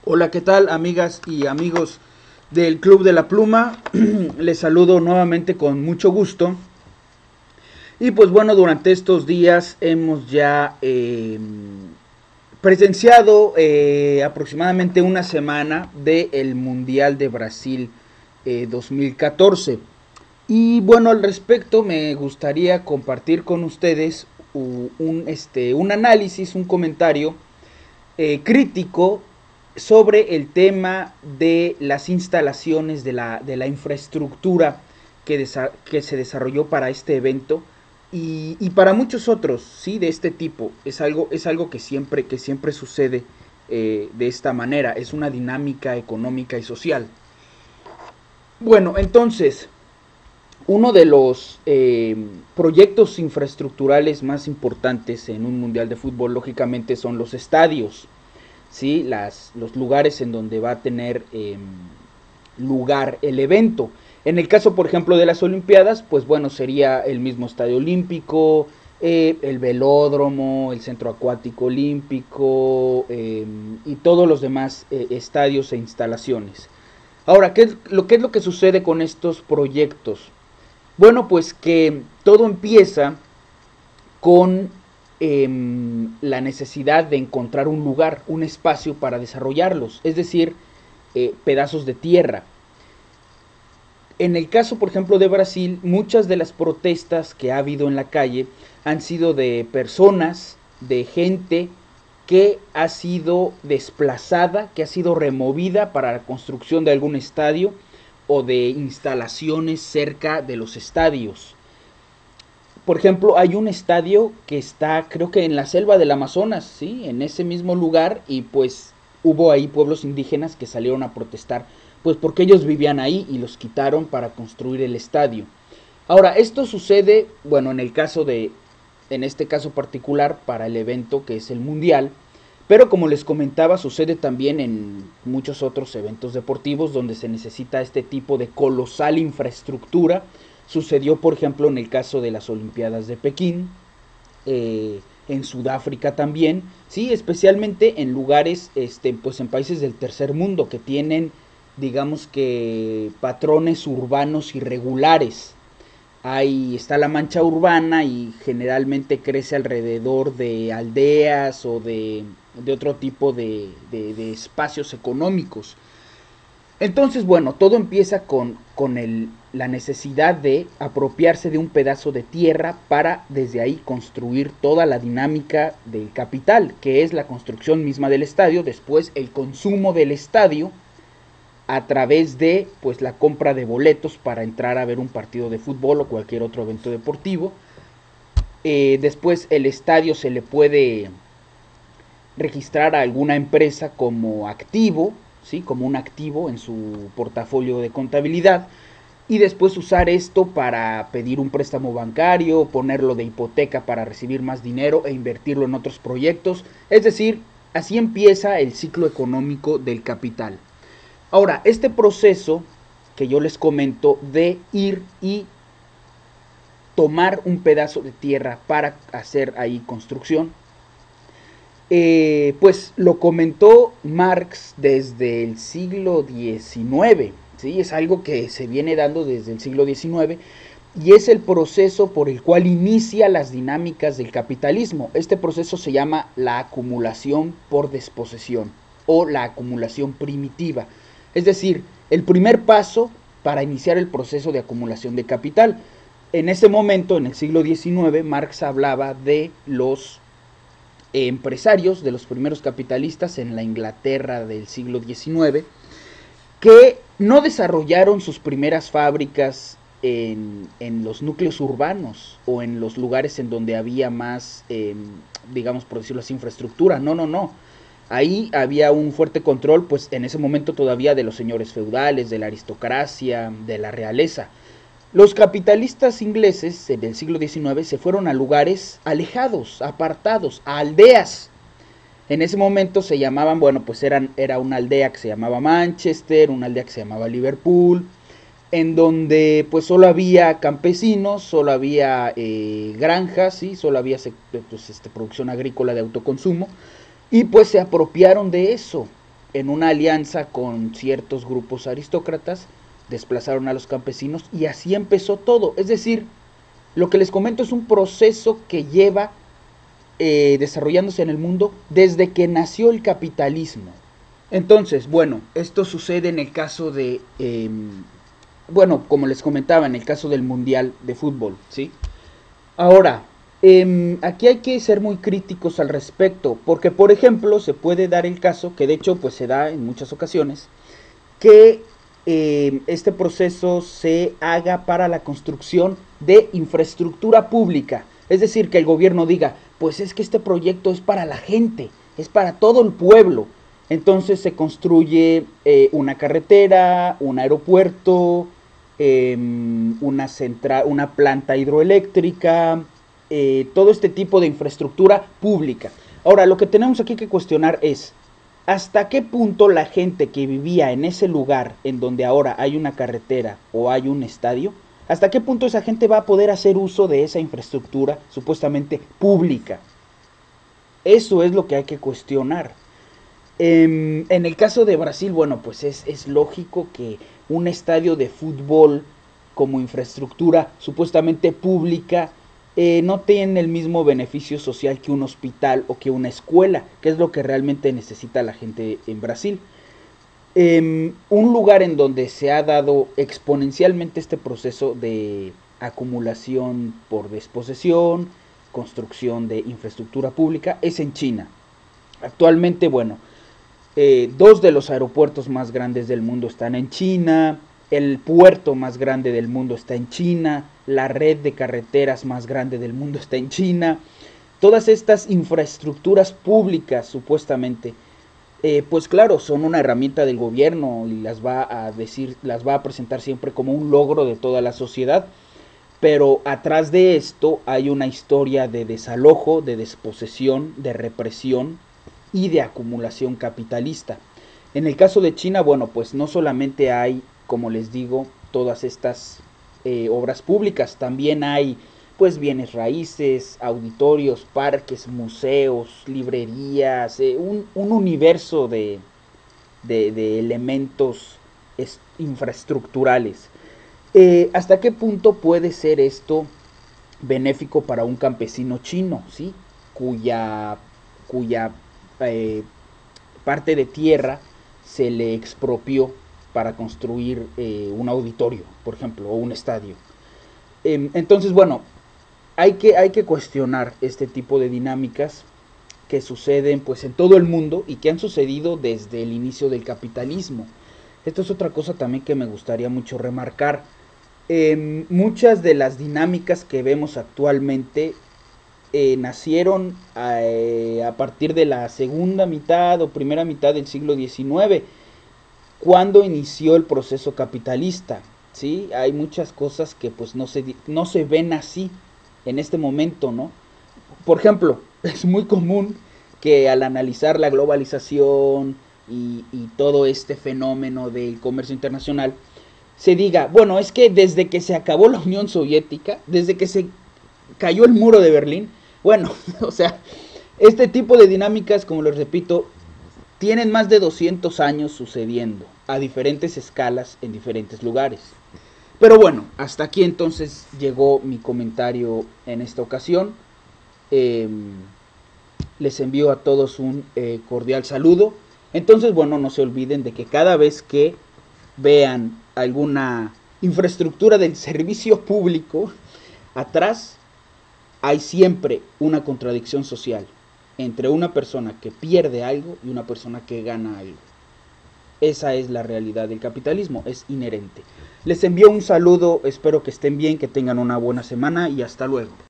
Hola, ¿qué tal, amigas y amigos del Club de la Pluma? Les saludo nuevamente con mucho gusto. Y pues bueno, durante estos días hemos ya presenciado aproximadamente una semana del Mundial de Brasil 2014. Y bueno, al respecto me gustaría compartir con ustedes un análisis, un comentario crítico sobre el tema de las instalaciones de la infraestructura que se desarrolló para este evento y para muchos otros, ¿sí? De este tipo. Es algo que siempre sucede de esta manera. Es una dinámica económica y social. Bueno, entonces, uno de los proyectos infraestructurales más importantes en un mundial de fútbol, lógicamente, son los estadios. ¿Sí? Los lugares en donde va a tener lugar el evento. En el caso, por ejemplo, de las Olimpiadas, pues bueno, sería el mismo Estadio Olímpico, el velódromo, el Centro Acuático Olímpico y todos los demás estadios e instalaciones. Ahora, ¿qué es lo que sucede con estos proyectos? Bueno, pues que todo empieza con la necesidad de encontrar un lugar, un espacio para desarrollarlos, es decir, pedazos de tierra. En el caso, por ejemplo, de Brasil, muchas de las protestas que ha habido en la calle han sido de personas, de gente que ha sido desplazada, que ha sido removida para la construcción de algún estadio o de instalaciones cerca de los estadios. Por ejemplo, hay un estadio que está, creo que en la selva del Amazonas, ¿sí? En ese mismo lugar, y pues hubo ahí pueblos indígenas que salieron a protestar, pues porque ellos vivían ahí y los quitaron para construir el estadio. Ahora, esto sucede, bueno, en este caso particular, para el evento que es el Mundial, pero como les comentaba, sucede también en muchos otros eventos deportivos donde se necesita este tipo de colosal infraestructura. Sucedió, por ejemplo, en el caso de las Olimpiadas de Pekín, en Sudáfrica también, sí, especialmente en lugares, pues en países del tercer mundo que tienen, digamos que, patrones urbanos irregulares. Ahí está la mancha urbana y generalmente crece alrededor de aldeas o de otro tipo de espacios económicos. Entonces, bueno, todo empieza con la necesidad de apropiarse de un pedazo de tierra para desde ahí construir toda la dinámica del capital, que es la construcción misma del estadio, después el consumo del estadio a través de pues la compra de boletos para entrar a ver un partido de fútbol o cualquier otro evento deportivo. Después el estadio se le puede registrar a alguna empresa como activo, ¿sí? Como un activo en su portafolio de contabilidad, y después usar esto para pedir un préstamo bancario, ponerlo de hipoteca para recibir más dinero e invertirlo en otros proyectos. Es decir, así empieza el ciclo económico del capital. Ahora, este proceso que yo les comento de ir y tomar un pedazo de tierra para hacer ahí construcción, pues lo comentó Marx desde el siglo XIX, ¿sí? Es algo que se viene dando desde el siglo XIX y es el proceso por el cual inicia las dinámicas del capitalismo. Este proceso se llama la acumulación por desposesión o la acumulación primitiva. Es decir, el primer paso para iniciar el proceso de acumulación de capital. En ese momento, en el siglo XIX, Marx hablaba de los empresarios, de los primeros capitalistas en la Inglaterra del siglo XIX, que no desarrollaron sus primeras fábricas en los núcleos urbanos o en los lugares en donde había más, digamos, por decirlo así, infraestructura. No, no, no. Ahí había un fuerte control, pues en ese momento todavía de los señores feudales, de la aristocracia, de la realeza. Los capitalistas ingleses del siglo XIX se fueron a lugares alejados, apartados, a aldeas. En ese momento se llamaban, bueno, pues era una aldea que se llamaba Manchester, una aldea que se llamaba Liverpool, en donde pues solo había campesinos, solo había granjas, ¿sí? Solo había pues, producción agrícola de autoconsumo, y pues se apropiaron de eso. en una alianza con ciertos grupos aristócratas, desplazaron a los campesinos y así empezó todo. Es decir, lo que les comento es un proceso que lleva desarrollándose en el mundo desde que nació el capitalismo. Entonces, bueno, esto sucede en el caso de, bueno, como les comentaba, en el caso del Mundial de Fútbol, ¿sí? Ahora, aquí hay que ser muy críticos al respecto, porque por ejemplo se puede dar el caso, que de hecho pues se da en muchas ocasiones, que este proceso se haga para la construcción de infraestructura pública. Es decir, que el gobierno diga, pues es que este proyecto es para la gente, es para todo el pueblo. Entonces se construye una carretera, un aeropuerto, una planta hidroeléctrica, todo este tipo de infraestructura pública. Ahora, lo que tenemos aquí que cuestionar es, ¿hasta qué punto la gente que vivía en ese lugar en donde ahora hay una carretera o hay un estadio, hasta qué punto esa gente va a poder hacer uso de esa infraestructura supuestamente pública? Eso es lo que hay que cuestionar. En el caso de Brasil, bueno, pues es lógico que un estadio de fútbol como infraestructura supuestamente pública no tiene el mismo beneficio social que un hospital o que una escuela, que es lo que realmente necesita la gente en Brasil. Un lugar en donde se ha dado exponencialmente este proceso de acumulación por desposesión, construcción de infraestructura pública, es en China. Actualmente, bueno, dos de los aeropuertos más grandes del mundo están en China, el puerto más grande del mundo está en China, la red de carreteras más grande del mundo está en China. Todas estas infraestructuras públicas, supuestamente, pues claro, son una herramienta del gobierno y las va a presentar siempre como un logro de toda la sociedad. Pero atrás de esto hay una historia de desalojo, de desposesión, de represión y de acumulación capitalista. En el caso de China, bueno, pues no solamente hay, como les digo, todas estas obras públicas, también hay pues bienes raíces, auditorios, parques, museos, librerías, un universo de elementos infraestructurales. ¿Hasta qué punto puede ser esto benéfico para un campesino chino, ¿sí? cuya parte de tierra se le expropió para construir un auditorio, por ejemplo, o un estadio? Entonces, bueno, hay que cuestionar este tipo de dinámicas que suceden pues en todo el mundo y que han sucedido desde el inicio del capitalismo. Esto es otra cosa también que me gustaría mucho remarcar. Muchas de las dinámicas que vemos actualmente nacieron a partir de la segunda mitad o primera mitad del siglo XIX, cuando inició el proceso capitalista. ¿Sí? Hay muchas cosas que pues no se ven así en este momento, ¿no? Por ejemplo, es muy común que al analizar la globalización y todo este fenómeno del comercio internacional, se diga, bueno, es que desde que se acabó la Unión Soviética, desde que se cayó el muro de Berlín, bueno, o sea, este tipo de dinámicas, como les repito, tienen más de 200 años sucediendo a diferentes escalas en diferentes lugares. Pero bueno, hasta aquí entonces llegó mi comentario en esta ocasión. Les envío a todos un cordial saludo. Entonces, bueno, no se olviden de que cada vez que vean alguna infraestructura del servicio público, atrás hay siempre una contradicción social entre una persona que pierde algo y una persona que gana algo. Esa es la realidad del capitalismo, es inherente. Les envío un saludo, espero que estén bien, que tengan una buena semana y hasta luego.